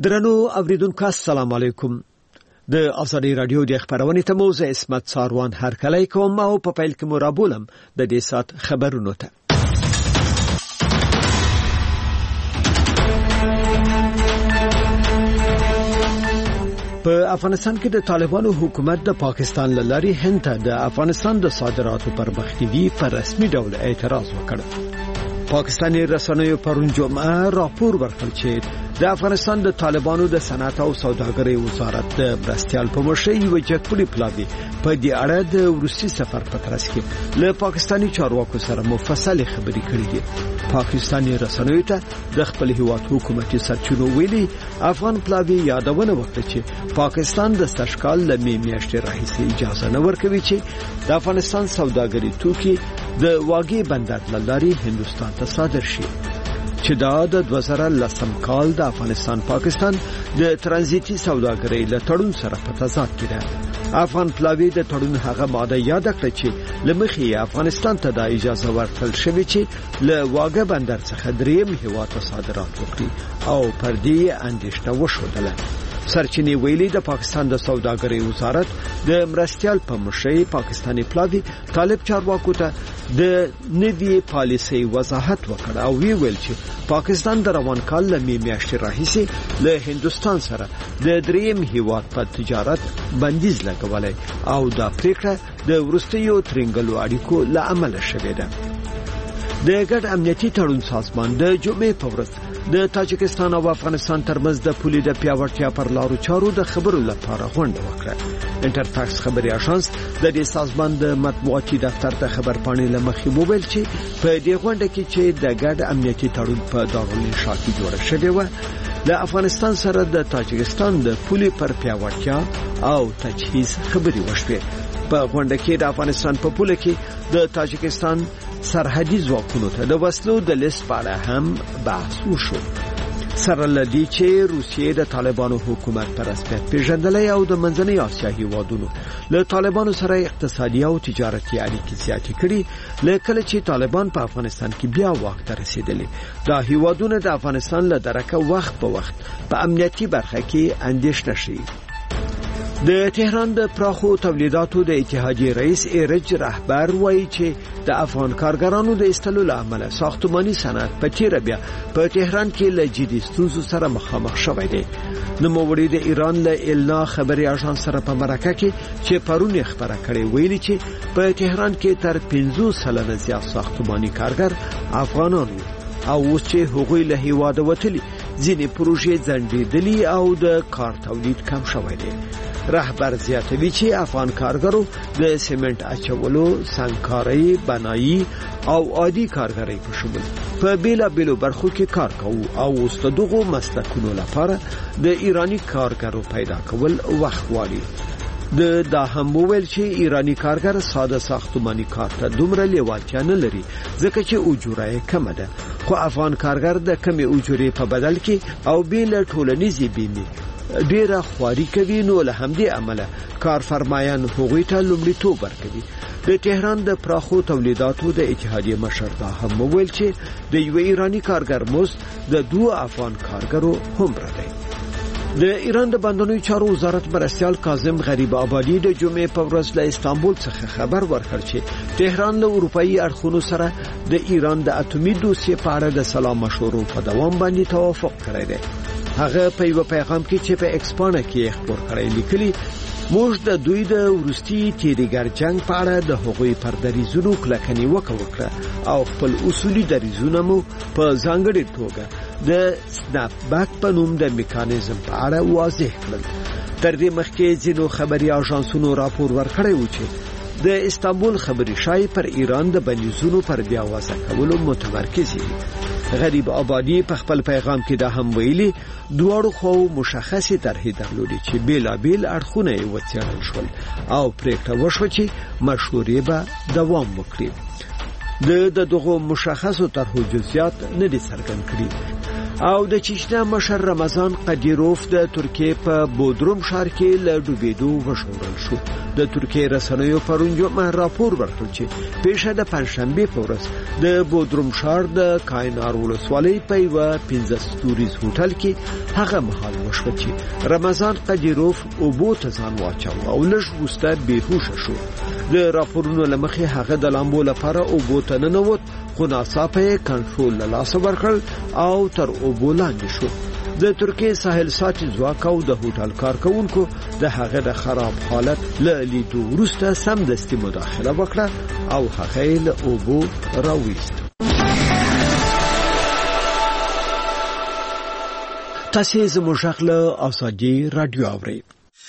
درنو اوریدونکو السلام علیکم. د ازادي رادیو د خبرونې ته موزه اسمت ساروان هرکلی کوم او په پیل کې مرابولم د دې سات خبرونو ته. په افغانستان کې د طالبانو حکومت د پاکستان لاري هند ته د افغانستان د صادراتو پر مخنیوي پر رسمي ډول اعتراض وکړ. پاکستاني رسنیو پرون جمعه راپور ورکړ چې د افغانستان د طالبانو د صنعت او سوداګرۍ وزارت د برستیال په مشرۍ یو جګپړي پلاوی په دې اړه د روسي سفر په ترڅ کې له پاکستاني چارواکو سره مفصل خبرې کړې دي. پاکستاني رسنیو ته د خپل هیواد حکومتي سرچینو ویلي افغان پلاوی یادونه وکړه چې پاکستان د سشکال له میاشتې راهیسې اجازه نه ورکوي چې د افغانستان سوداګري توکي د واګي بندر لاري هندستان ته صادر شي، چې دا د 2010 کال د افغانستان پاکستان د ترانزیتي سوداګرۍ له تړون سره په تضاد کې ده. افغان پلاوی د تړون هغه ماده یاد کړه چې لمخې افغانستان ته د اجازه ورکړل شوې چې له واګه بندر څخه دریم هیواد ته صادرات وکړي او پر دې اندېښنه وشودله. سرچینې ویلي د پاکستان د سوداګرۍ وزارت د مرستیال په مشرۍ پاکستاني پلاوی طالب چارواکو ته د نوي پالیسۍ وضاحت وکړ او ویل چې پاکستان د روان کال له میاشتې راهیسې له هندستان سره د دریم هیواد په تجارت بندیز لګولای او دا پریکړه د ورستیو ترنګلو اړیکو له امله شوې ده. د ګډ امنیتي تړون سازمان د جمعې په ورځ د تاجکستان او افغانستان ترمنځ د پولې د پیاوړتیا پر لارو چارو د خبرو لپاره غونډه وکړه. انټرفاکس خبري اژانس د دې سازمان د مطبوعاتي دفتر ته خبر پاڼې لمخې وویل چې په دې غونډه کې چې د ګډ امنیتي تړون په دارالانشا کې جوړ شوی و، د افغانستان سره د تاجکستان د پولې پر پیاوړتیا او تجهیز خبري وشوه. په غونډه کې د افغانستان په پوله کې د تاجکستان سرحدي ځواکونو ته د وسلو د لیست په اړه هم بحث وشو. سره لدی چې روسیې د طالبانو حکومت پر رسمیت پیژندلې او د منځنۍ اسیا هیوادونو له طالبانو سره اقتصادي او تجارتي اړیکې زیاتې کړي. لکه چې طالبان په افغانستان کې بیا واک ته رسیدلي، دا هیوادونه د افغانستان له درکه وخت په وخت په امنیتي برخه کې اندېښنه شي. د تهران د پراخو تولیداتو د اتحادیې رئیس ایرج رهبر وایي چې د افغان کارګرانو د استلو لامل ساختماني صنعت په تیر بیا په تهران کې له جدي ستونزو سره مخامخ شوی دی. نوموړي د ایران له النا خبري اژانس سره په مرکه کې چې پرون خبره کړې ویلي چې په تهران کې تر 50% زیات ساختماني کارګر افغانان او اوس چې هغوی له هیواده وتلي ځینې پروژې ځنډېدلې او د کار تولید کم شوی دی. رهبر زیاتوي چې افغان کارګرو د سیمنټ اچولو، سنگکارۍ، بنایي او عادي کارګرۍ په شمول په بیلابیلو برخو کې کار کوي او اوس دغه مسلکونو لپاره د ایرانی کارګرو پیدا کول وخت غواړي. دا هم وویل چې ایرانی کارګر ساده ساختماني کار ته دومره لیوالتیا نه لري ځکه چې اجوره یې کمه ده، خو افغان کارګر د کمې اجورې په بدل کې او بیل ټولنیزې بیمې ډیره خواري کوي، نو له همدې عمله کارفرمایان هغوی ته لومړیتوب ورکوي. د تهران د پراخو تولیداتو د اتحادیې مشر دا هم وویل چې د یو ایرانی کارګر مزد د 2 افغان کارګرو همره دی. د ایران د بندرونو چارو وزارت مرستیال کاظم غریب آبادی د جمعې په ورځ له استانبول څخه خبر ورکړ چې تهران له اروپאי اړخونو سره د ایران د اټومي دوسیې په اړه د سلا مشورو په دوام باندې توافق کړی دی. هغه په یو پیغام کې چې په ایکسپانه کې خبر کړی لیکلي، موږ د دوی د ورستي تیریګر جنگ په اړه د هغوی پر دریزونو کلکنی وکړه او خپل اصولي دریزونه مو په ځانګړي توګه د سناپ بیک په نوم د میکانیزم په اړه واضح کړل. تر دې مخکې ځینو خبري اژانسونو راپور ورکړی و چې د استانبول خبري شای پر ایران د بندیزونو پر بیا وضع کولو متمرکز دي. غریب آبادی په خپل پیغام کې دا هم ویلي، دواړو خو مشخصه طرحې درلودې چې بیلابیل اړخونه یې وڅېړل شول او پریکړه وشوه چې مشورې به دوام وکړي. دغه مشخصو طرحو جزئیات نه دي څرګند کړي. او د چچنیا مشر رمضان قدیروف د ترکیه په بودروم ښار کې له ډوبېدو وژغورل شو. د ترکیه رسنیو پرون جمعه راپور ورکړ چې پیښه د پنځشنبه په ورځ د بودروم ښار د کاینار ولسوالۍ په یوه 15 ستوریز هوټل کې هغه مهال وشوه چې رمضان قدیروف اوبو ته ځان واچاوه او لږ وروسته بېهوشه شو. د راپورونو له مخې هغه د لامبو لپاره اوبو ته ننوت، خو ناڅاپه یې کنټرول له لاسه ورکړ او تر اوبو لاندې شو. د ترکیه ساحل ساتي ځواک او د هوټل کارکونکو د هغه د خراب حالت له لیدو وروسته سمدستي مداخله وکړه او هغه له اوبو راوویست. تاسو زموږ غږ له ازادي رادیو اورئ.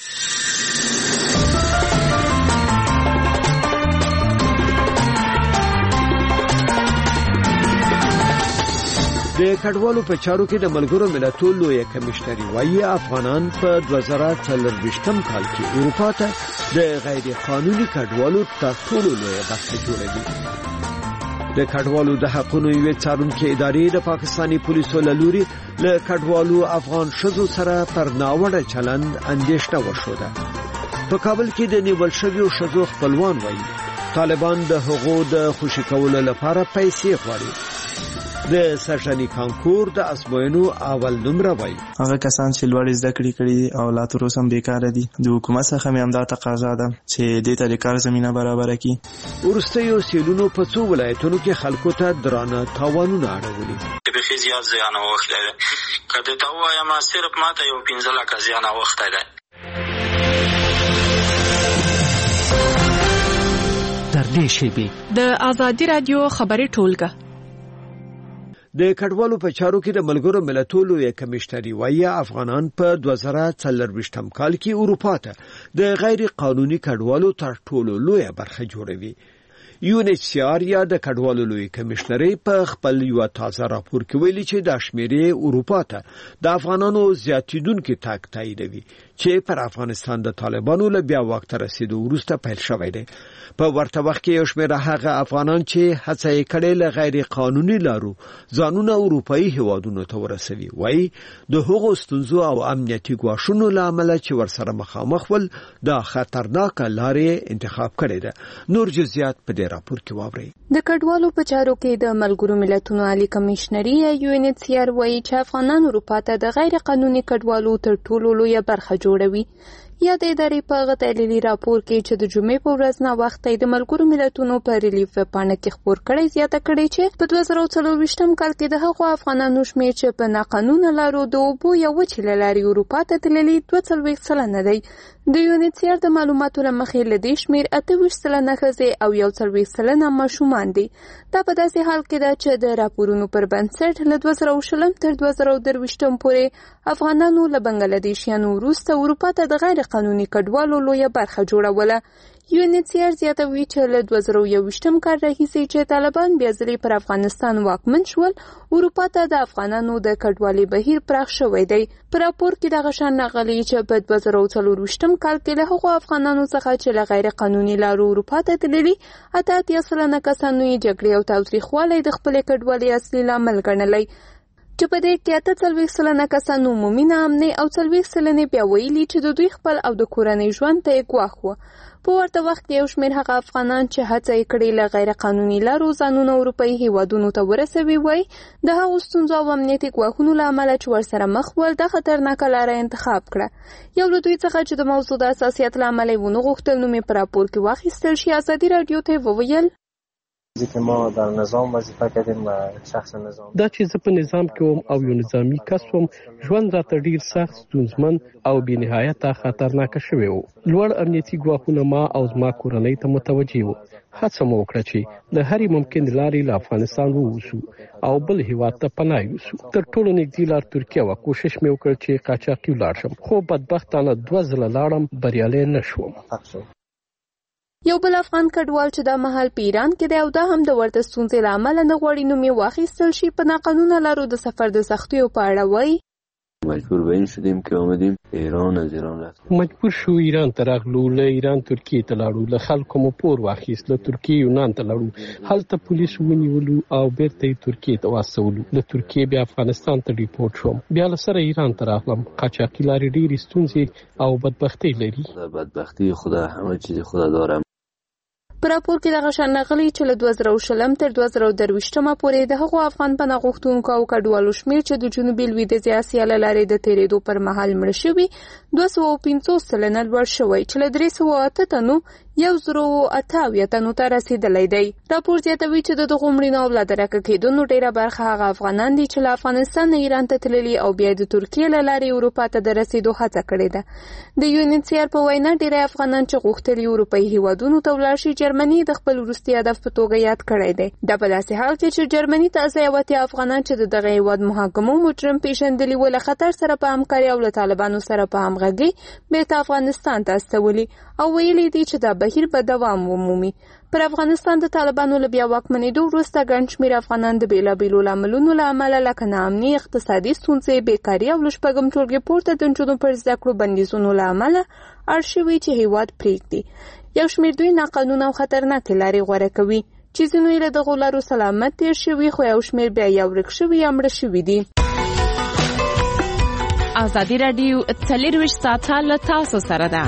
د کډوالو په چارو کې د ملګرو ملتونو لوی کمشنري وايي افغانان په 2024 کال کې اروپا ته د غیر قانوني کډوالو تر ټولو لوی برخه جوړوي. د کډوالو د حقوقو یوې څارونکې ادارې د پاکستاني پولیسو له لوري له کډوالو افغان شذو سره پر ناوړه چلند اندېښنه وشوده. په کابل کې د نیول شویو شذو خپلوان وايي طالبان د حقوقو د خوشی کولو لپاره پیسې غواړي. د سرجنی کانکور د ازموینو اول نمره وای هغه کسان چې لوړ زده کړې کړي او لا تر اوسه بیکاره دي. د حکومت څخه مې همدا تقاضا ده چې دې ته د کار زمينه برابر کړي. ورستیو سیلونو په څو ولایتونو کې خلکو ته درانه تاوانونه اړولي. د فزیات زیان وخت دی. کله ته وایم صرف ماته یو 15 لک زیان وخت دی. تر دې شی د ازادي رادیو خبري ټولګه د کډوالو په چارو کې د ملګرو ملتونو یو کمشنري وايي افغانان په 2024 کال کې اروپا ته د غیر قانوني کډوالو تر ټولو لوی برخه جوړوي. UNHCR یا د کډوالو لوی کمشنري په خپل یو تازه راپور کې ویلي چې د شمیرې اروپا ته د افغانانو زیاتیدونکو تګ تاییدوي چې پر افغانستان د طالبانو له بیا وخت رسیدو وروسته پیل شوی دی. په ورته وخت کې یو شمېر هغه افغانان چې هڅه یې کړې له غیر قانوني لارو ځانونه اروپאי هیوادونو ته ورسوي وایي د هغو ستونزو او امنیتي ګواښونو له امله چې ورسره مخامخ ول د خطرناک لارې انتخاب کړی دی. نور جزئیات په دې راپور کې واورئ. د کډوالو په چارو کې د ملګرو ملتونو عالی کمشنري UNHCR وایي چې افغانان اروپا ته د غیر قانوني کډوالو تر ټولو لوی برخه جوړوي. یا د ادارې په غتللي راپور کې چې د جمعې په ورځ نه وخت د ملګرو ملتونو په ریلیف پاڼه کې خبر کړی زیاته کړی چې په 2024 کال کې د هغو افغانانو شمېر چې په ناقانونه لارو د اوبو یا وچې لارې اروپا ته تللي 42 سلنه دی. د UNHCR د معلوماتو له مخې له دې شمېر 28 سلنه ښځې او 41 سلنه ماشومان دي. دا په داسې حال کې ده چې د راپورونو پر بنسټ له 2020 تر 2023 پورې افغانانو له بنگلادیشیانو وروسته اروپا ته د غیر قانوني کډوالو لویه برخه جوړوله. UNHCR زیاتوي چې له 2021 کال راهیسې چې طالبان بیا ځلې پر افغانستان واکمن شول اروپا ته د افغانانو د کډوالۍ بهیر پراخ شوی دی. په راپور کې دغه شان راغلی چې په 2024 کال کې له هغو افغانانو څخه چې له غیر قانوني لارو اروپا ته تللي 88 سلنه کسانو یې جګړې او تاوتریخوالی د خپلې کډوالۍ اصلي لامل ګڼلی چې په دې کې 43 سلنه کسانو عمومي ناامنۍ او 40 سلنې بیا ویلي چې د دوی خپل او د کورنۍ ژوند ته یې ګواښ و. په ورته وخت کې یو شمېر هغه افغانان چې هڅه یې کړې له غیر قانوني لارو ځانونه اروپایي هیوادونو ته ورسوي وایي د هغو ستونزو او امنیتي ګواښونو له امله چې ورسره مخ ول د خطرناکه لاره انتخاب کړه. یو له دوی څخه چې د موضوع د اساسیت له امله یې ونه غوښتل نوم یې په راپور کې واخیستل شي ازادي راډیو ته وویل که ما در نظام وظیفه کردیم و شخص نظام دا چې زه په نظام کې وم او یو نظامی کس وم ژوند راته ډیر سخت ستونزمن او بې نهایته خطرناک شوی و. لوړ امنیتي ګواښونه ما او زما کورنۍ ته متوجه وو. هڅه مو وکړه چې د هرې ممکن لارې له افغانستان ووځو او بل هیواد ته پناه یوسو. تر ټولو نږدې لار ترکیه وه. کوشش مې وکړ چې قاچاقي ولاړ شم خو بدبختانه 2 ځله لاړم بریالی نه شوم. یو بل افغان کډوال چې دا مهال په ایران کې دی او دا هم د ورته ستونزې له امله نه غواړي نوم یې واخیستل شي په ناقانونه لارو د سفر د سختیو په اړه وایي مجبور به این شدیم که آمدیم ایران. از ایران رفتیم مجبور شو ایران ته راغلو. له ایران ترکیه ته لاړو. له خلکو مو پور واخیست. له ترکیه یونان ته لاړو. هلته پولیس ونیولو او بیرته ترکیه ته واستولو. له ترکیه بیا افغانستان ته ریپورټ شوم. بیا له سره ایران ته راغلم. قاچاقي لارې ډېرې ستونزې او بدبختۍ لري. بدبختی خدا همه چیز خدا داره. په راپور کې دغه شان راغلي چې له 2020 تر 2023 پورې د هغو افغان پناه غوښتونکو او کډوالو شمېر چې د جنوبي لویدیځې اسیا له لارې د تېرېدو پر مهال مړه شوي 250 سلنه لوړ شوی چې له 308 تنو 1088 تنو ته رسیدلی دی. راپور زیاتوي چې د دغو مړینو او له درکه کېدونو ډېره برخه هغه افغانان دي چې له افغانستان نه ایران ته تللي او بیا د ترکیې له لارې اروپا ته د رسیدو هڅه کړې ده. د UNHCR په وینا ډېری افغانان چې غوښتلي اروپایي هیوادونو ته ولاړ شي جرمني د خپل وروستي هدف په توګه یاد کړی دی. دا په داسې حال کې چې جرمني ته 80 افغانان چې د دغه هیواد محاکمو مجرم پیژندلي و له خطر سره په همکاري او له طالبانو سره په همغږي بیرته افغانستان ته استولي او ویلي دي چې دا بهیر به دوام ومومي. پر افغانستان د طالبانو له بیا واکمنېدو وروسته ګڼ شمېر افغانان د بېلابېلو لاملونو له امله لکه ناامني، اقتصادي ستونزې، بیکاري او له شپږم ټولګې پورته د نجونو پر زده کړو بندیزونو له امله اړ شوي چې هیواد پرېږدي. یو شمېر دوی ناقانونه او خطرناکې لارې غوره کوي چې ځینو یې له دغو لارو سلامت تېر شوي خو یو شمېر بیا یا ورک شوي یا مړه شوي دي. ازادي راډیو 24 ساعته له تاسو سره ده.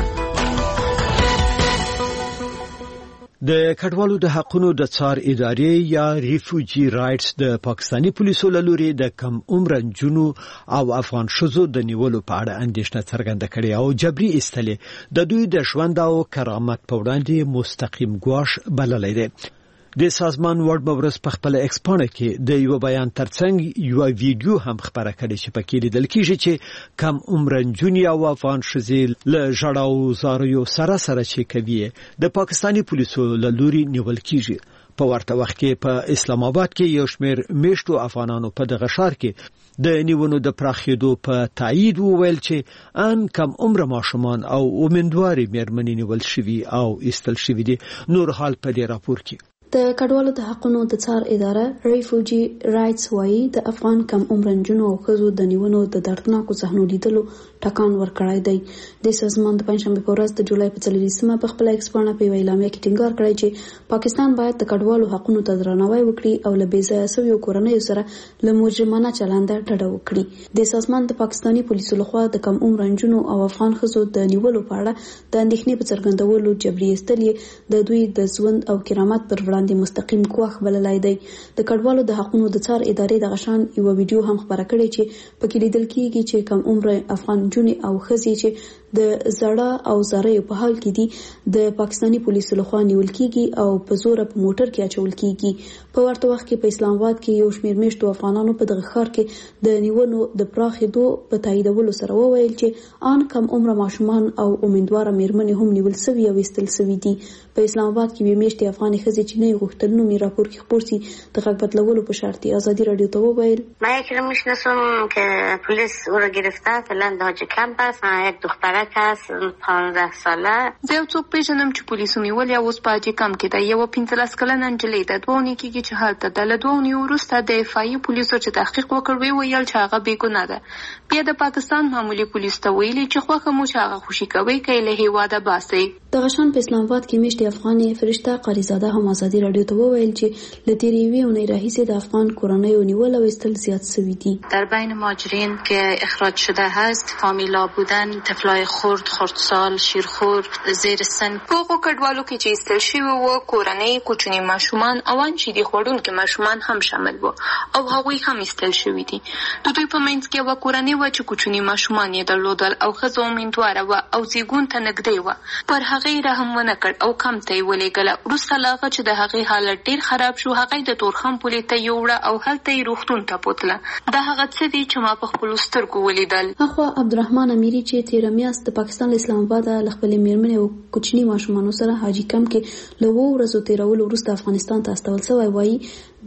د کډوالو د حقونو د څار ادارې یا ریفوجی رائټس د پاکستانی پولیسو له لوري د کم عمر نجونو او افغان ښځو د نیولو په اړه اندېښنه څرګنده کړې او جبري ایستلې د دوی د ژوند او کرامت په وړاندې مستقیم ګواښ بللی دی. د سازمان ورډ بورس په خپل ایکس پاڼه کې د یو بیان ترڅنګ یو ویډیو هم خبره کړې چې پکې لیدل کېږي چې کم عمر نجونې او افغان ښځې له ژړاو زاریو سره چې کوي د پاکستانی پولیسو له لوري نیول کېږي. په ورته وخت کې په اسلام آباد کې یو شمېر میشتو افغانانو په دغه ښار کې د نیونو د پراخېدو په تایید وویل چې ان کم عمر ماشومان او امیندوارې مېرمنې نیول شوي او ایستل شوي دي. نور حال په دې راپور کې د کډوالو د حقونو د څار اداره ریفوجی رائټس وايي د افغان کم عمر نجونو او ښځو د نیونو د دردناکو صحنو لیدلو ټکان ورکړی دی. د سازمان د پنځشنبه په ورځ د جولای په 4 په خپل ایکس پاڼه په اعلامیه کې ټینګار کړی چې پاکستان باید د کډوالو حقونو ته درناوی وکړي او له بې ځایه شویو کورنیو سره له مجرمانه چلند ډډه وکړي. د سازمان د پاکستانی پولیسو لخوا د کم عمر نجونو او افغان ښځو د نیولو په اړه د اندېښنې په څرګندولو جبري ایستل د دوی د ژوند او کرامت پر وړاندې مستقیم ګواښ بللی دی. د کډوالو د حقونو د څار ادارې د غشان یو ویډیو هم خبره کړې چې پکې لیدل کېږي چې کم عمر افغان نجونې او ښځې چې د زړه او زاریو په حال کې دي د پاکستانی پولیسو لخوا نیول کېږي او په زور په موټر کې اچول کېږي. په ورته وخت کې په اسلام آباد کې یو شمېر میشتو افغانانو په دغه ښار کې د نیونو د پراخېدو په تاییدولو سره وویل چې ان کم عمر ماشومان او امیندواره مېرمنې هم نیول شوي او ایستل شوي دي. په اسلام آباد کې یوې میشتې افغانې ښځې چې نه یې غوښتل نوم یې راپور کې خپور سي د غږ بدلولو په شرط ازادي راډیو ته وویل من یکی رو میشناسم که پلیس او رو گرفته فعلا داج کمپ است. یک دخترک هست 15 ساله. زه یو څوک پیژنم چې پولیسو نیول یا اوس په اجي کم کې ده. یو 15 کلنه نجلۍ ده. 2 ونې کېږي چې هلته ده. له 2 ونې وروسته د افایي پولیسو چې تحقیق وکړ ویل چې هغه بې ګناه ده. بیا د پاکستان معمولی پولیس ته ویلي چې خوښه مو چې هغه خوشي کوي که له هیواده باسي. دغه شان په اسلام آباد کې میشتې افغانې فرشته قاریزاده هم ازادي راډیو ته وویل چې له تېرې یوې اونۍ راهیسې د افغان کورنیو نیول او ایستل زیات شوي دي. در بین مهاجرین که اخراج شده هست فامیلا بودن، طفلای خردسال، شیرخور، زیر سن. په هغو کډوالو کې چې ایستل شوي وو کورنۍ، کوچني ماشومان او ان شیدې خوړونکي ماشومان هم شامل وو او هغوی هم ایستل شوي دي. د دوی په منځ کې یوه کورنۍ وه چې کوچني ماشومان یې درلودل او ښځه امیندواره وه او زیږون ته نږدې وه. پر هغې رحم ونه کړ او کم ته یې ولېږله. وروسته له هغه چې د هغې حالت ډېر خراب شو هغه د تورخم پولې ته یوړه او هلته یې روغتون ته بوتله. دا هغه څه دي چې ما په خپلو سترګو ولیدل. اخوا عبدالرحمن امیري چې تېره میاشت د پاکستان له اسلام آباده له خپلې مېرمنې او کوچني ماشومانو سره حاجي کمپ کې له 2 ورځو تېرولو وروسته افغانستان ته استول شوی وایي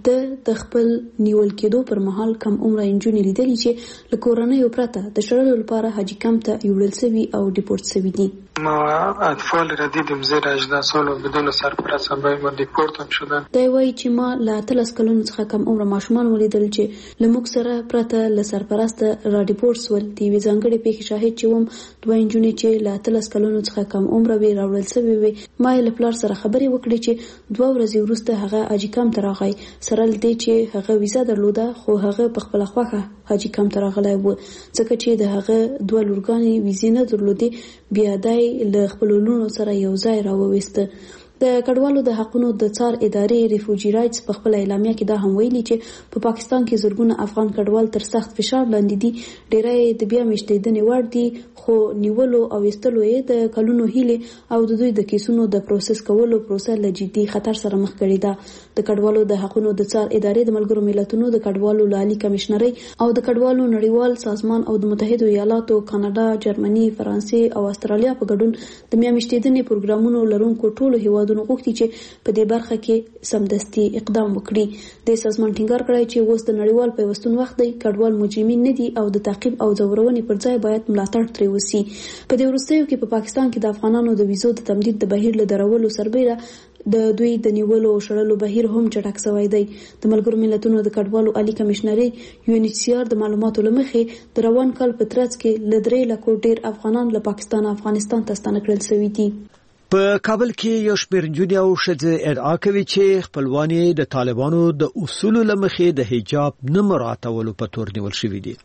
د خپل نیول کېدو پر مهال کم عمره نجونې لیدلې چې له کورنیو پرته د شړلو لپاره حاجي کمپ ته یوړل شوي او ډیپورټ شوي دي. اطفال ردیدیم زیر 18 سال و بدون سرپرست باید دیپورت هم شدن. دی وایي چې ما له 13 کلونو څخه کم عمره ماشومان ولیدل چې له موږ سره پرته له سرپرسته را ډیپورت سول. د یوې ځانګړې پیښې شاهد چې وم، دوه نجونې چې له 13 کلونو څخه کم عمره وې راوړل سوې وې. ما یې له پلار سره خبرې وکړې چې 2 ورځې وروسته هغه حاجي کمپ ته راغی، سره له دې چې هغه ویزا درلوده، خو هغه په خپله خوښه حاجي کمپ ته راغلی و، ځکه چې د هغه 2 لورګانې ویزې نه درلودې. بیا دی له خپلو لوڼو سره یو ځای راوویسته. د کډوالو د حقونو د څار ادارې ریفوجی رایټس په خپل اعلامیه کې دا هم ویلي چې په پاکستان کې زرګونه افغان کډوال تر سخت فشار لاندې دي. ډیری د بیا میشتېدنې وړ دي، خو نیولو او ایستلو یې د کلونو هیلې او د دوی د کیسونو د پروسس کولو پروسه له جدي خطر سره مخ کړې ده. د کډوالو د حقونو د څار ادارې د ملګرو ملتونو د کډوالو لالي کمشنري او د کډوالو نړیوال سازمان او د متحده ایالاتو، کاناډا، جرمني، فرانسې او استرالیا په ګډون د بیا میشتېدنې پروګرامونو لرونکو ټولو هیوادونو غوښتي چې په دې برخه کې سمدستي اقدام وکړي. د سازمان ټینګار کړی چې اوس د نړیوال پیوستون وخت دی، کډوال مجرمین نه دي او د تعقیب او ځورونې پر ځای باید ملاتړ ترې وشي. په دې وروستیو کې په پاکستان کې د افغانانو د ویزو د تمدید د بهیر له درولو سربیره د دوی د نیولو او شړلو بهیر هم چټک شوی دی. د ملګرو ملتونو د کډوالو عالی کمشنري UNHCR د معلوماتو له مخې د روان کال په ترڅ کې له 3 لکو ډیر افغانان له پاکستان افغانستان ته ستانه کړل شوي دي. په کابل کې یو شمېر نجونې او ښځې ادعا کوي چې خپلوانې د طالبانو د اصولو له مخې د حجاب نه مراعاتولو په تور نیول شوي دي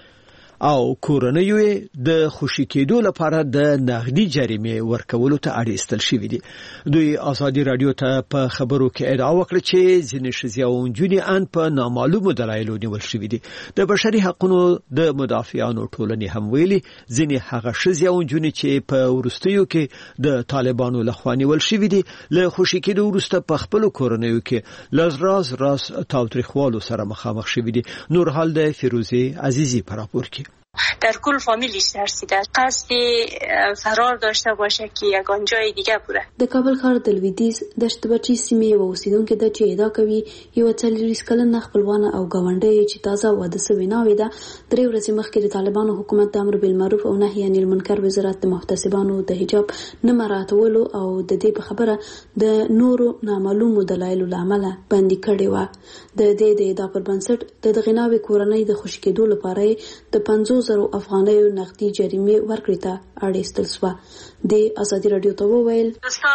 او کورنیو د خوشی کېدو لپاره د نغدي جریمې ورکولو ته اړ ایستل شوي دي. دوی ازادي رادیو ته په خبرو کې ادعا وکړه چې ځینې ښځې او نجونې ان په نامعلومو دلایلو نیول شوي دي. د بشري حقوقو د مدافعانو ټولنې هم ویلي ځینې هغه ښځې او نجونې چې په وروستیو کې د طالبانو لخوا نیول شوي دي له خوشی کېدو وروسته په خپل کورنیو کې لزراز تاوتریخوالو سره مخامخ شوي دي. نور حال د فیروزه عزیزی پر راپور کې در کل فامیلش ترسیده، قصد فرار داشته باشه که یگان جای دیگه بره. د کابل ښار د لویدیځ دشت بچی سیمې یوه اوسیدونکې ده چې ادعا کوي یوه 40 کلنه خپلوانه او ګاونډۍ چې تازه واده سوې ناوې ده 3 ورځې مخکې د طالبانو حکومت د امر بالمعروف او نهي عن المنکر وزارت د محتسبانو د حجاب نه مراعاتولو او د دې په خبره د نورو نامعلومو دلایلو له امله بندي کړې وه. د دې د ادعا پر بنسټ د دغې ناوې کورنۍ د خوشي کېدو لپاره د 50,000 افغانیو نقدي جریمه ورکړې ته اړ ایستل شوه. د ازادي رادیو ته وویل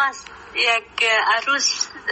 یک عروس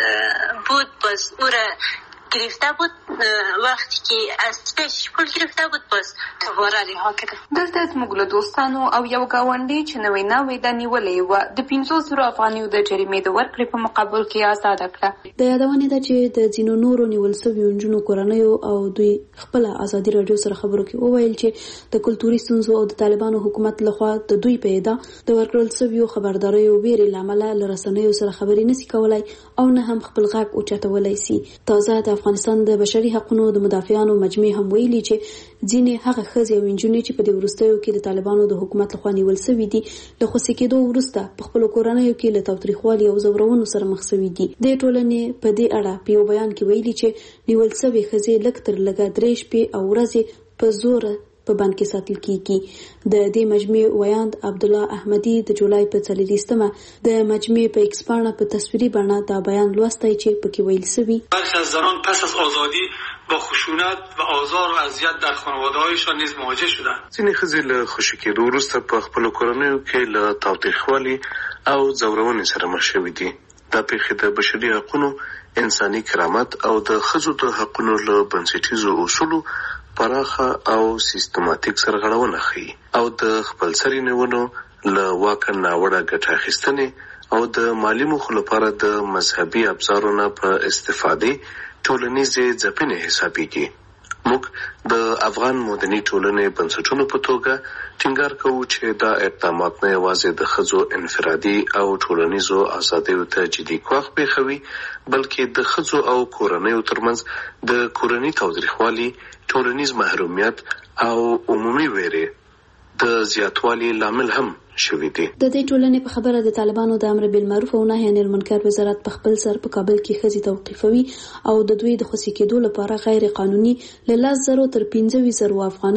بود باز او را گرفته بود، وقتی که از پیش پول گرفته بود باز دوباره رها کرد. دلته زموږ له دوستانو او یو ګاونډي چې نوې ناوې ده نیولې وه د 500 افغانیو د جریمې د ورکړې په مقابل کې آزاده کړه. د یادونې ده چې د ځینو نورو نیول شویو نجونو کورنیو او دوی خپله ازادي رادیو سره خبرو کې وویل چې د کلتوري ستونزو او د طالبانو حکومت لخوا د دوی په ادعا د ورکړل شویو خبرداریو ویرې له امله له رسنیو سره خبرې نشي کولای او نه هم خپل غږ اوچتولی شي. تازه د افغانستان د بشري حقوقو د مدافعانو مجمع هم ویلي چې ځینې هغه ښځې او نجونې چې په دې وروستیو کې د طالبانو د حکومت لخوا نیول شوي دي له خوشي کېدو وروسته په خپلو کورنیو کې له تاوتریخوالي او ځورونو سره مخ شوي دي. د ټولنې په دې اړه په یو بیان کې ویلي چې نیول شوي ښځې لږ تر لږه 3 شپې او ورځې په زوره په بند کې ساتل کیږي. د دې مجمع ویاند عبدالله احمدی د جولای په 4 د مجمع په ایکس پاڼه په تصویري بڼه دا بیان لوستی چې پکې ویل شوی برخی از زنان پس از آزادی با خشونت و آزار و اذیت در خانواده‌هایشان نیز مواجه شدند. ځینې ښځې له خوشي کېدو وروسته په خپلو کورنیو کې له تاوتریخوالي او ځورونې سره مخ شوي دي. دا پیښې د بشري حقوقو، انساني کرامت او د ښځو د حقوقو له بنسټیزو اصولو پراخه او سیستماتیک سرغړونه ښيي او د خپلسري نیولو له واکه ناوړه ګټه اخیستنې او د مالي موخو لپاره د مذهبي ابزارو نه په استفادې ټولنیزې ځپنې حسابېږي. موږ د افغان مدني ټولنې بنسټونو په توګه ټینګار کوو چې دا اقدامات نه یوازې د ښځو انفرادي او ټولنیزو ازادیو ته جدي ګواښ پېښوي، بلکې د ښځو او کورنیو ترمنځ د کورني تاوتریخوالي، ټولنیز محرومیت او عمومي ویرې د زیاتوالي لامل هم شوي دي. د دې ټولنې په خبره د طالبانو د امر بالمعروف او نهي عن المنکر وزارت په خپل سر په کابل کې ښځې توقیفوي او د دوی د خوشي کېدو لپاره غیر قانوني له 10,000 تر 15,000 افغانیو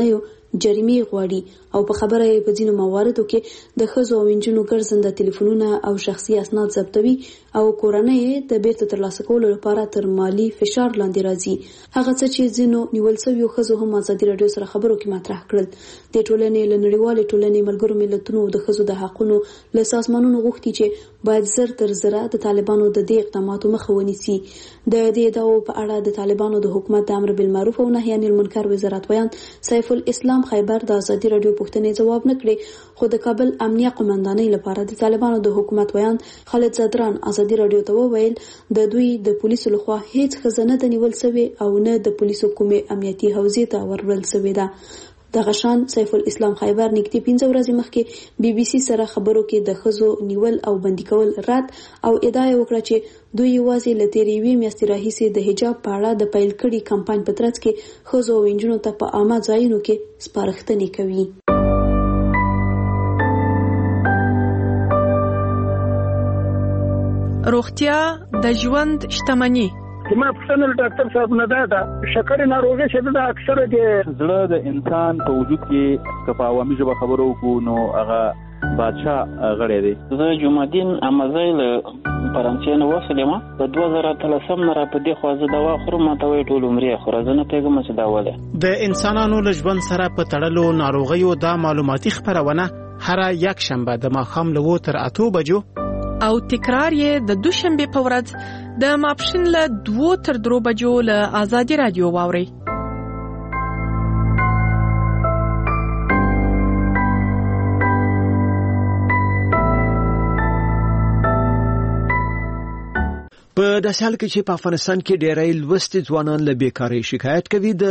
جریمه غواړي او په خبره یې په ځینو مواردو کې د ښځو او نجونو ګرځنده ټلیفونونه او شخصي اسناد ضبطوي او کورنۍ د بیرته ترلاسه کولو لپاره تر مالی فشار لاندې راځي. هغه څه چې ځینو نیول شویو ښځو هم ازادي راډیو سره خبرو کې مطرح کړل. د ټولنې له نړیوالې ټولنې ملګرو ملتونو د ښځو د حقونو له سازمانونو غوښتي چې باید زر تر زره د طالبانو د دې اقداماتو مخه ونیسي. د دې ادعاو په اړه د طالبانو د حکومت د امر بالمعروف او نهي عن المنکر وزارت ویان سیف الاسلام خیبر د ازادي راډیو پوښتنې ځواب نه کړي، خو د کابل امنیه قومندانۍ لپاره د طالبانو د حکومت ویان خالد زدران ازادي راډیو ته وویل د دوی د پولیسو لخوا هیڅ خزانه د نیول شوی او نه د پولیسو کومې امنیتي حوزې ته ورول شوی ده. د غشان سیف الاسلام خیبر نږدې 15 ورځې مخکې بي بي سي سره خبرو کې د ښځو نیول او بندي کول رد او ادعا وکړه چې دوی یوازې له تیرې یوې میاشتې راهیسې د حجاب په اړه د پیل کړي کمپاین په ترڅ کې ښځو او نجونو ته په عامه ځایونو کې سپارښتنې کوي. روغتیا د ژوند شتمني. ما پښتنه ډاکټر صاحب نه ده شکر ناروغي شته د اکثره د زړه د انسان په وجود کې په عوامي ژبه خبرو کو نو هغه بادشاہ غړی دی. زه جمعدین امازایل فرانسې نو وسلم په 2013 نه را په دې خو زه دوا خورم ماته وی ټول عمرې خورم زه نه پیګم چې دا وله د انسانانو له ژوند سره په تړلو ناروغیو د معلوماتي خبرونه هر یک شنبه د ماښام له 2 تر 8 بجو او تکرار یې د دوشنبه په ورځ د ماپښین له 2 تر 3 بجو له ازادي رادیو واوري. په داسې حال کې چې په افغانستان کې ډېری لوستي ځوانان له بیکارۍ شکایت کوي، د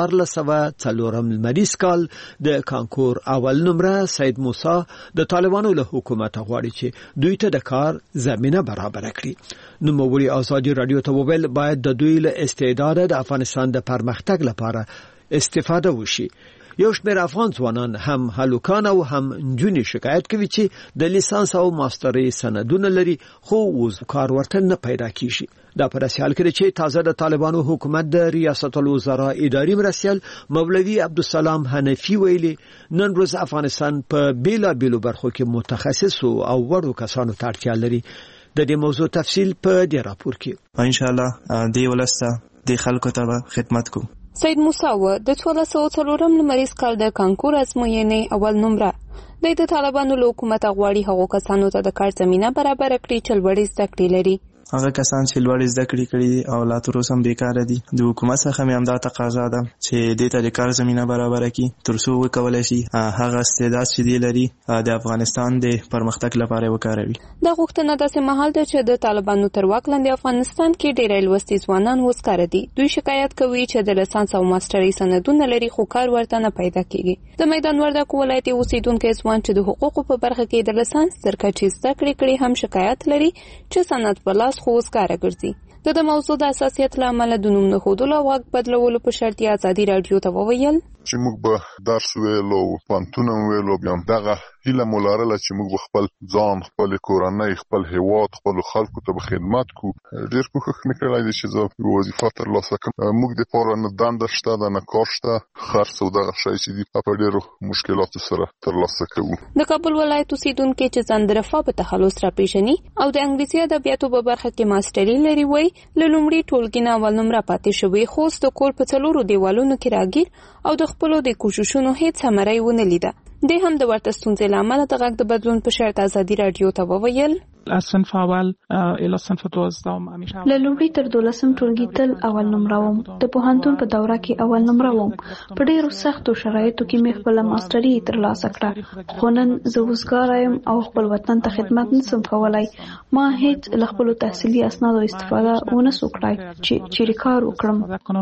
1404 لمریز کال د کانکور اول نمره سید موسی د طالبانو له حکومت غواړي چې دوی ته د کار زمينه برابر کړي. نوموړي ازادي رادیو ته وویل باید د دوی له استعداد د افغانستان د پرمختګ لپاره استفاده وشي. یو شمېر افغان ځوانان هم هلوکان او هم نجونې شکایت کوي چې د لیسانس او ماسترۍ سندونه لري خو اوس کار ورته نه پیدا کیږي. دا په داسې حال کې چې تازه د طالبانو حکومت د ریاست الوزرا اداري مرستیال مولوي عبدالسلام حنفي ویلي نن ورځ افغانستان په بیلابیلو برخو کې متخصص او وړو کسانو ته اړتیا لري. د دې موضوع تفصیل په دې راپور کې ان شاء الله دی ولسته د خلکو ته خدمت کوو. سید موسی د 1404 لمریز کال د کانکور ازموینې اول نمره د طالبانو له حکومت غواړي هغو کسانو ته د کار زمينه برابر کړي چې لوړې زده کړې لري. هغه کسان چې لوړې زده کړې کړي او لا تر اوسه بیکاره دي د حکومت څخه مې همدا تقاضا ده چې دې ته د کار زمينه برابر کړي ترڅو وکولای شي هغه استعداد چې دی لري د افغانستان د پرمختګ لپاره وکاروي. دا غوښتنه داسې مهال ده چې د طالبانو تر واک لاندې افغانستان کې ډېر لوستي ځوانان وسکاره دي. دوی شکایت کوي چې د لیسانس او ماسترۍ سندونه لري خو کار ورته نه پیدا کیږي. د میدان وردګ ولایت اوسیدونکو ځوان چې د حقوقو په برخه کې د لیسانس ترکچې زده کړې هم شکایت لري چې سند په لاس خو وسکاره ګرځي. د موضوع د اساسیت لامل د نوم نه خودلو او واک بدلولو په شرط ازادي رادیو ته وویل چې موږ به درس ویلو پانتون ویلو بیا دغه هیله مولارله چې موږ خپل ځان خپل کورنۍ خپل هیواد خپل خلکو ته خدمت کو. ډیر کوښښ میکړای دي چې زه وظیفه ترلاسه کړم. موږ د پاره نه دنده شته نه کار شته خرڅ او دغه شی چې دی په ډیرو مشکلاتو سره ترلاسه کوو. د کابل ولایت اوسیدونکو چې ځندرفه په تخلص را پیژني او د انګلیسي ادبیاتو په برخه کې ماستري لري وای له لومړي ټولګي نه اول نمره پاتې شوی خو د کور په څلورو دیوالونو کې راګیر او د خپل د کوششونو هیڅ ثمره ونه لیده. د هم د ورته ستونزې لامل د غږ د بدلون په شرط ازادي رادیو ته وویل صنف اول الی صنف 12 همیشه له لومړي تر 12 ټولګي تل اول نمره وم. د پوهنتون په دوره کې اول نمره وم. په ډیرو سختو شرایطو کې مې خپل ماستري ترلاسه کړه خو نن زه وزګار یم او خپل وطن ته خدمت نشم کولای. ما هیڅ له خپل تحصیلي اسنادو استفاده ونه وکړای چې کار وکړم.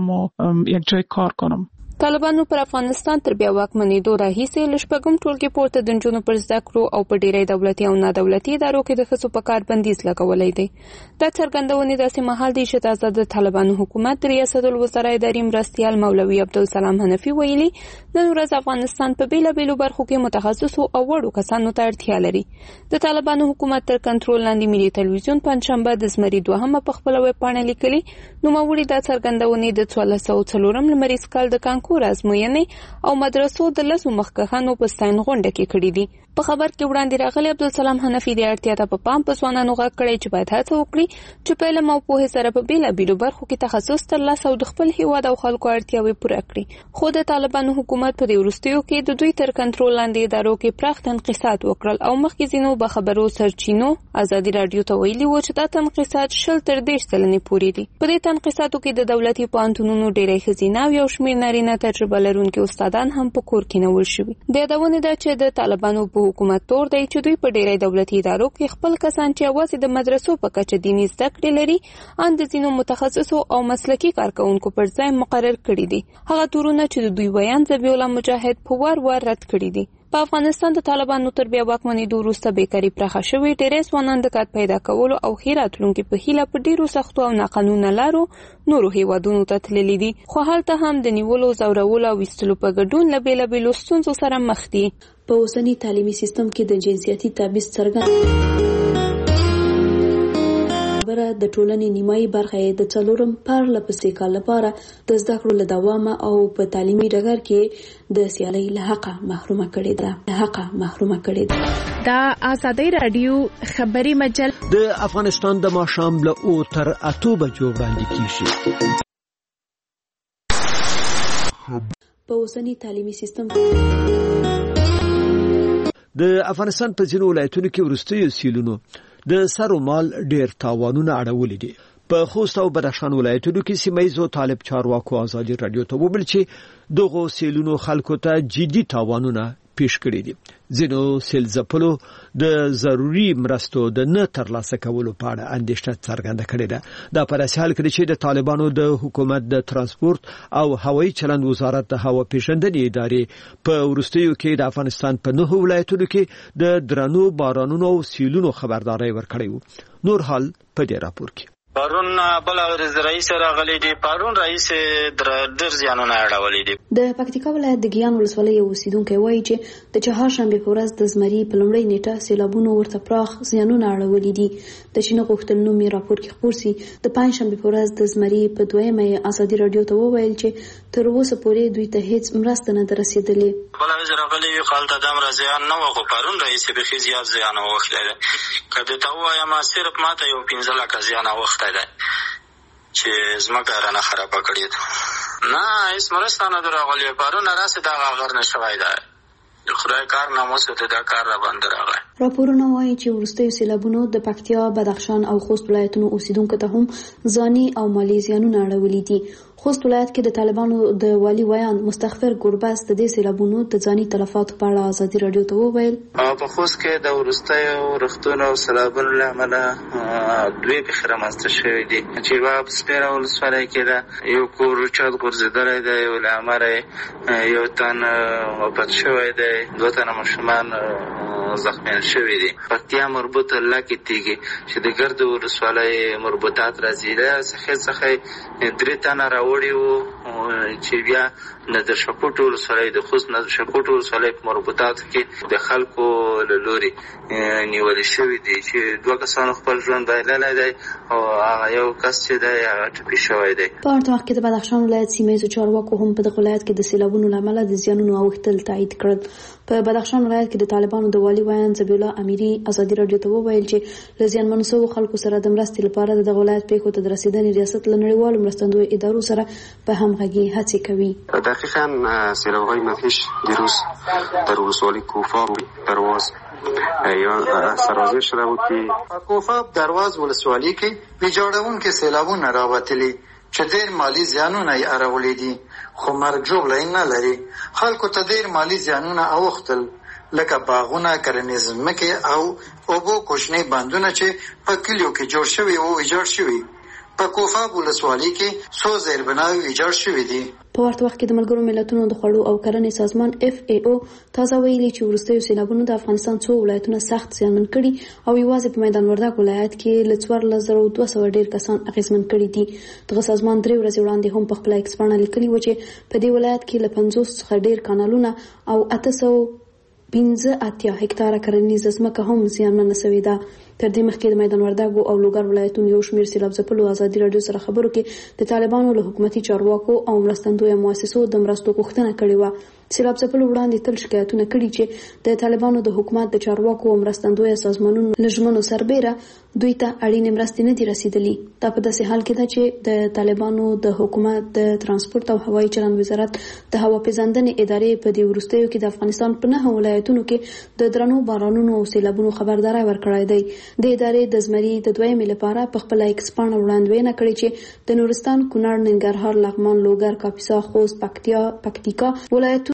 طالبانو پر افغانستان تر بیا واکمنېدو راهیسې له شپږم ټولګي پورته د نجونو پر زده کړو او په ډېری دولتي او نه دولتي ادارو کې د ښځو په کار بندیز لګولی دی. دا څرګندونې داسې مهال دی چې تازه د طالبانو حکومت د ریاست الوزرا اداري مرستیال مولوي عبدالسلام حنفي ویلي نن ورځ افغانستان په بیلابیلو برخو کې متخصصو او وړو کسانو ته اړتیا لري. د طالبانو حکومت تر کنټرول لاندې ملي ټلویزیون پنځشنبه د زمري 2 په خپله ویب پاڼه لیکلي نوموړي دا څرګندونې د 1404 لمریز کال د کانکور ازموینې او مدرسو د 10 مخکښانو په ستاین غونډه کې کړې دي. په خبر کې وړاندې راغلی عبدالسلام حنفي د اړتیا ته په پام په ځوانانو غږ کړی چې باید هڅه وکړي چې په علم او پوهې سره په بیلابیلو برخو کې تخصص ترلاسه او د خپل هیواد او خلکو اړتیاوې پوره کړي. خو د طالبانو حکومت په دې وروستیو کې د دوی تر کنټرول لاندې ادارو کې پراخ تنقیصات وکړل او مخکې ځینو به خبرو سرچینو ازادي رادیو ته ویلي و چې دا تنقیصات 10 تر 30 سلنې پورې دي. په دې تنقیصاتو کې د دولتي پوهنتونونو ډېری ښځینه او یو شمېر نارینه تجربه لرونکي استادان هم په کور کې نیول شوي. د یادونې ده چې د طالبانو په حکومت تور دی چې دوی په ډېری دولتي ادارو کې خپل کسان چې یوازې د مدرسو په کچه دیني زده کړې لري ان د ځینو متخصصو او مسلکي کارکونکو پر ځای مقرر کړي دي. هغه تورونه چې د دوی ویان ذبیح الله مجاهد په وار رد کړي دي. په افغانستان د طالبانو تر بیا واکمنېدو وروسته بیکاري پراخه شوې. ډېری ځوانان د کار پیدا کولو او ښې راتلونکي په هیله په ډېرو سختو او ناقانونه لارو نورو هیوادونو ته تللي دي، خو هلته هم د نیولو، زورولو او ویستلو په ګډون له بېلابېلو ستونزو سره مخ دي. په اوسنی تعلیمي سیستم کې د جنسیتي تبعیض څرګند خبره د ټولنې نیمایي برخه یې د 4م پرلپسې کال لپاره د زده کړو له دوامه او په تعلیمي ډګر کې د سیالۍ له حقه محرومه کړې ده. دا آزادۍ رادیو خبري مجله د افغانستان د ماښام له 8 تر 8 بجو وړاندې کیږي. په اوسنی تعلیمي سیستم د افغانستان په ځینو ولایتونو کې وروستیو سیلونو د سرو مال ډېر تاوانونه اړولي دي. په خوست او بدخشان ولایتونو کې سیمایزو طالب چارواکو ازادي رادیو ته وویل چې دغه سیلونو خلکو ته جدي تاوانونه پیش کړی دي. ځینو سیل ځپلو د ضروري مرستو د نه ترلاسه کولو په اړه اندېښنه څرګنده کړې ده. دا په داسې حال کې چې د طالبانو د حکومت د ترانسپورت او هوایي چلند وزارت د هوا پیژندنې ادارې په وروستیو کې د افغانستان په 9 ولایتونو کې د درنو بارانونو او سیلونو خبرداري ورکړې وو. نور حال په دې راپور کې. پرون بل ورځ رئیس راغلی دی. پرون رئیس ډېر زیانونه اړولي دي. د پکتیکا ولایت د ګیان ولسوالۍ اوسیدونکو وایي چې د چهارشنبه په ورځ د زمري په لومړۍ نیټه سیلابونو ورته پراخ زیانونه اړولي دي. د چینه غوښتل نومي راپور کې خبر سي د پنځشنبه په ورځ د زمري په 2مه ازادي رادیو ته وویل چې تر اوسه پورې دوی ته هیڅ مرسته نه درسېدلې. بل ورځ راغلی خالته د امر زیان نه وغو. پرون رئیس به خي زیات زیان وغوښتل. کله ته وایم صرف ماته یو 15 لک زیان وغوښتل چې زمکه رانه خرابه کړې ده. نه هیڅ مرسته نه راغلی. پرون راسه دا غر نشوي ده. خدای کار ناموس ته دا کار را باندې راغی. راپورونه وایي چې وروستیو سیلابونو د پکتیا، بدخشان او خوست ولایتونو اوسیدونکو ته هم ځاني او مالي زیانونه اړولي دي. خوست ولایت کې د طالبانو د والی ویان مستغفر ګورباز د دې سیلابونو د ځاني تلفاتو په اړه ازادي رادیو ته وویل. په خوست کې د وروستیو رښتونو او سیلابونو له امله دوی پیښې رامنځته شوې دي چې یوه سپیره ولسوالۍ کې ده یو کور چت غورځېدلی دی، یو له امله یو تن وفات شوی دی، 2 تنه ماشومان زخمیان شوي دي. پکتیا مربوط لکه تیږي چې د ګرد ولسوالۍ مربوطات راځي د څخه 3 تنه راوړي وو چې بیا نظر شکوټ ولسوالۍ د خوست نظر شکوټ ولسوالۍ په مربوطاتو کې د خلکو له لوري نیول شوي دي چې 2 کسانو خپل ژوند بایللی دی او هغه یو کس چې دی هغه ټپي شوی دی. په ورته وخت کې د بدخشان ولایت سیمهیزو چارواکو هم په دغه ولایت کې د سیلابونو له امله د زیانونو اوښتل تایید کړل. په بدخشان ولایت کې د طالبانو د والي ویان ذبیح الله امیري ازادي رادیو ته وویل چې له زیانمنو شوو خلکو سره د مرستې لپاره د ولایت پیښو ته د رسیدنې ریاست له نړیوالو مرستندویو ادارو سره په همغږي هڅې کوي. دقیقاً سیلاب‌های مدهش دیروز در ولسوالی کوفا درواز سرازیر شده بود که کوفا درواز ولسوالی کې ویجاړونکي سیلابونه راوتلي چې ډېر مالی زیانونه یې اړولي دي، خو مرګ ژوبله نه لري. خلکو ته ډېر مالی زیانونه اوښتل لکه باغونه، کرنیز ځمکې او اوبو کوچني بندونه چې په کلیو کې جوړ شوي او ویجاړ شوي. په کوفا ولسوالۍ کې څو زیربناوې ویجاړ شوي دي. په ورته وخت کې د ملګرو ملتونو د خوړو او کرنې سازمان FAO تازه ویلي چې وروستیو سیلابونو د افغانستان څو ولایتونه سخت زیانمن کړي او یوازې په میدان وردګ ولایت کې له 14,200 ډېر کسان اغېزمن کړي دي. دغه سازمان 3 ورځې وړاندې هم په خپله ایکس پاڼه لیکلي و چې په دې ولایت کې له 50 څخه ډېر کانالونه او 815 هکتاره کرنیزه ځمکه هم زیانمنه شوې ده. تر دې مخکې د میدان وردګو او لوګر ولایتونو یو شمېر سیلاب ځپلو ازادي راډیو سره خبرو کې د طالبانو له حکومتي چارواکو او مرستندویه مؤسسو د مرستو غوښتنه کړې وه. سیلاب ځپلو وړاندې تل شکایتونه کړي چې د طالبانو د حکومت د چارواکو او مرستندویه سازمانونو له ژمنو سربیره دوی ته اړینې مرستې نه دي رسیدلي. دا په داسې حال کې ده چې د طالبانو د حکومت د ترانسپورت او هوایي چلند وزارت د هوا پیژندنې ادارې په دې وروستیو کې د افغانستان په 9 ولایتونو کې د درنو بارانونو او سیلابونو خبرداری ورکړی دی. د ادارې د زمري د دویمې لپاره په خپل ایکس پاڼه وړاندوینه کړې چې د نورستان، کونړ، ننګرهار، لغمان، لوګر، کاپیسا، خوست، پکتیکا ولایتونو